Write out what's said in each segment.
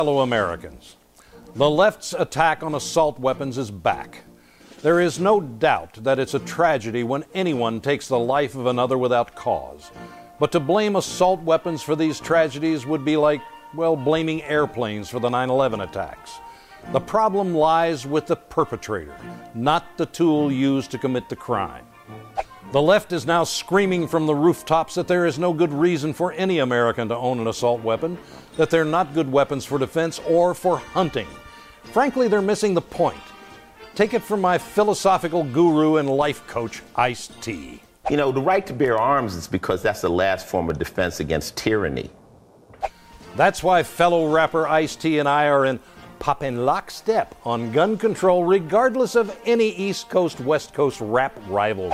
Fellow Americans, the left's attack on assault weapons is back. There is no doubt that it's a tragedy when anyone takes the life of another without cause. But to blame assault weapons for these tragedies would be like, well, blaming airplanes for the 9/11 attacks. The problem lies with the perpetrator, not the tool used to commit the crime. The left is now screaming from the rooftops that there is no good reason for any American to own an assault weapon, that they're not good weapons for defense or for hunting. Frankly, they're missing the point. Take it from my philosophical guru and life coach, Ice-T. You know, the right to bear arms is because that's the last form of defense against tyranny. That's why fellow rapper Ice-T and I are in poppin' lockstep on gun control, regardless of any East Coast, West Coast rap rivalry.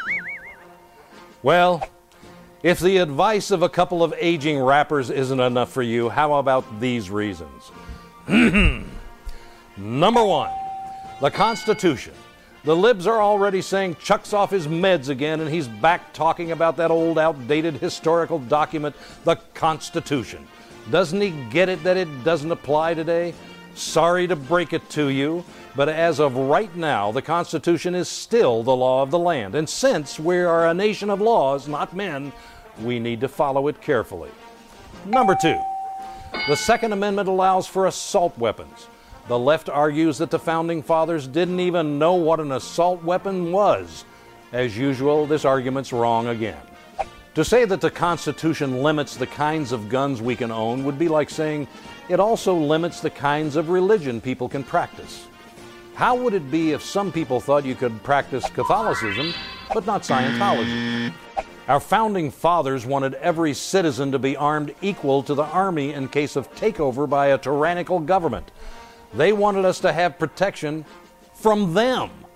Well, if the advice of a couple of aging rappers isn't enough for you, how about these reasons? Number one, the Constitution. The libs are already saying Chuck's off his meds again, and he's back talking about that old, outdated historical document, the Constitution. Doesn't he get it that it doesn't apply today? Sorry to break it to you, but as of right now, the Constitution is still the law of the land. And since we are a nation of laws, not men, we need to follow it carefully. Number two, the Second Amendment allows for assault weapons. The left argues that the Founding Fathers didn't even know what an assault weapon was. As usual, this argument's wrong again. To say that the Constitution limits the kinds of guns we can own would be like saying it also limits the kinds of religion people can practice. How would it be if some people thought you could practice Catholicism, but not Scientology? Our Founding Fathers wanted every citizen to be armed equal to the Army in case of takeover by a tyrannical government. They wanted us to have protection from them.